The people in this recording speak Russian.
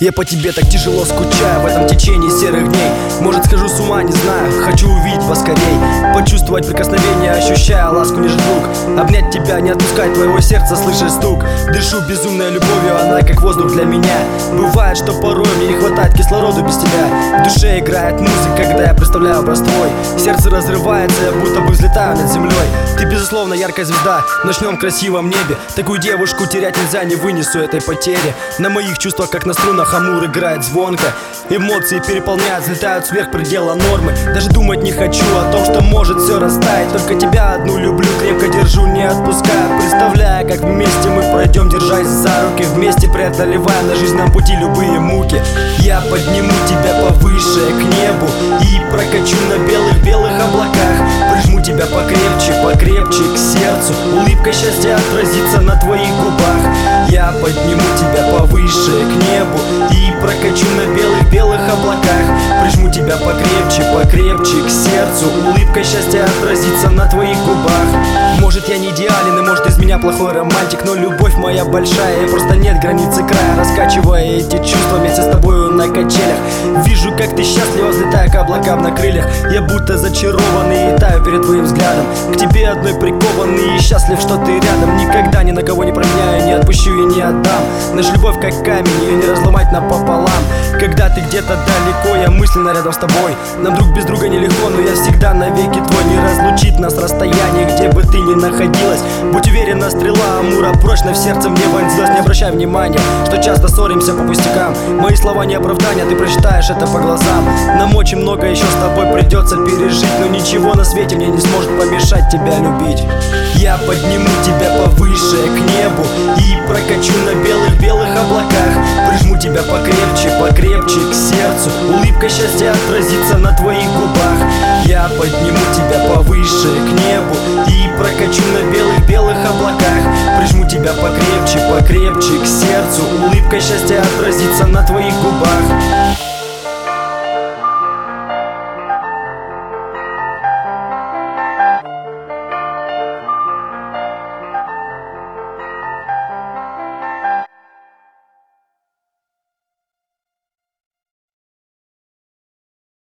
Я по тебе так тяжело скучаю в этом течении серых дней. Может, схожу с ума, не знаю, хочу увидеть поскорей, почувствовать прикосновение, ощущая ласку ниже рук, обнять тебя, не отпускать твоего сердца, слыша стук. Дышу безумной любовью, она как воздух для меня. Бывает, что порой мне не хватает кислорода без тебя. В душе играет музыка, когда я представляю образ твой. Сердце разрывается, я будто бы взлетаю над землей. Ты, безусловно, яркая звезда в ночном красивом небе. Такую девушку терять нельзя, не вынесу этой потери. На моих чувствах, как на струнах, амур играет звонко. Эмоции переполняют, взлетают сверх предела нормы. Даже думать не хочу о том, что может все растаять. Только тебя одну люблю, крепко держу, не отпускаю. Представляя, как вместе мы пройдем, держась за руки, вместе преодолевая на жизненном пути любые муки. Я подниму тебя повыше к небу и прокачу на белых-белых облаках. Прижму тебя покрепче, покрепче к сердцу. Улыбка счастья отразится на твоих губах. Я подниму тебя повыше к небу и прокачу на белых-белых облаках. Прижму тебя покрепче, покрепче к сердцу. Улыбка счастья отразится на твоих губах. Может, я не идеален и может из меня плохой романтик, но любовь моя большая и просто нет границы края. Раскачивая эти чувства вместе с тобою на качелях, вижу, как ты счастлива, взлетая к облакам на крыльях. Я будто зачарованный и таю перед твоим взглядом. К тебе одной прикованный и счастлив, что ты рядом. Никогда ни на кого не променяю, не отпущу и не отдам. Наша любовь как камень, ее не разломать напополам. Когда ты где-то далеко, я мысленно рядом с тобой. Нам друг без друга нелегко, но я всегда навеки твой. Не разлучит нас расстояние, где бы ты ни находилась. Будь уверена, стрела амура прочно в сердце мне вонзилась. Не обращай внимания, что часто ссоримся по пустякам. Мои слова не оправдания, ты прочитаешь это по глазам. Нам очень много еще с тобой придется пережить, но ничего на свете мне не сможет помешать тебя любить. Я подниму тебя повыше к небу и прокачу на белых-белых облаках. Прижму тебя покрепче, покрепче к сердцу. Улыбка счастья отразится на твоих губах. Я подниму тебя повыше к небу и прокачу на белых-белых облаках. Прижму тебя покрепче, покрепче к сердцу. Улыбка счастья отразится на твоих губах.